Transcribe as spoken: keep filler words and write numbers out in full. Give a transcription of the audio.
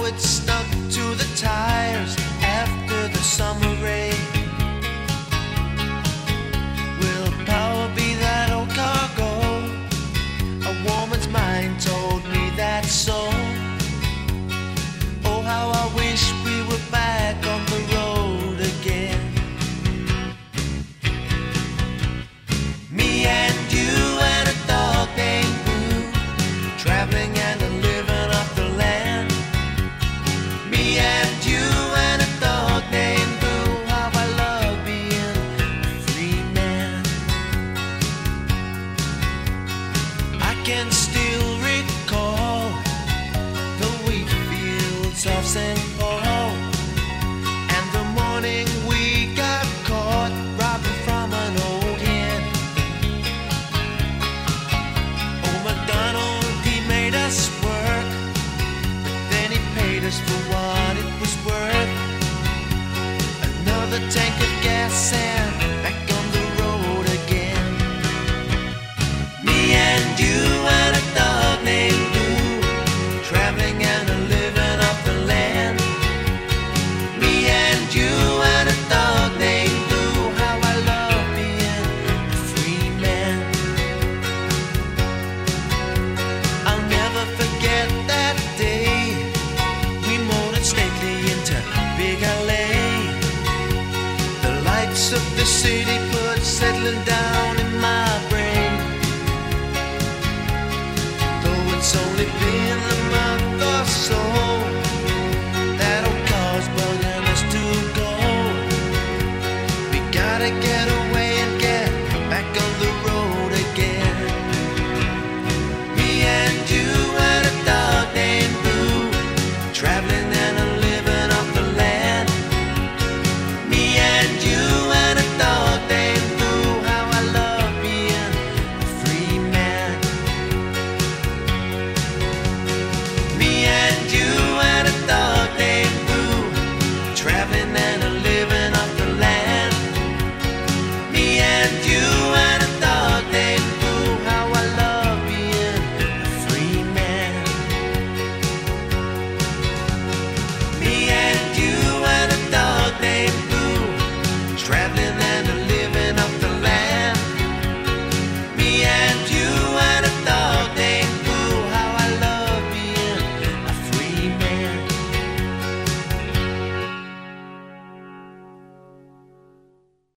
Now it's stuck to the tires after the summer rain. Will power be that old cargo? A woman's mind told me that so. Oh, how I wish we were back on the road again. Me and you and a dog named Boo, traveling and a living off the land. Me and you and a dog named Boo, how I love being a free man. I can still recall the wheat fields of Saint Paul, and the morning we got caught robbing from an old hen. Oh, MacDonald, he made us work, but then he paid us for what it was worth. Another tank of gas and back on the road again. Me and you and a dog named Boo, traveling and a living off the land. Me and you and a dog named Boo, how I love being a free man. I'll never forget that day we motored stately into Big L A. The lights of the city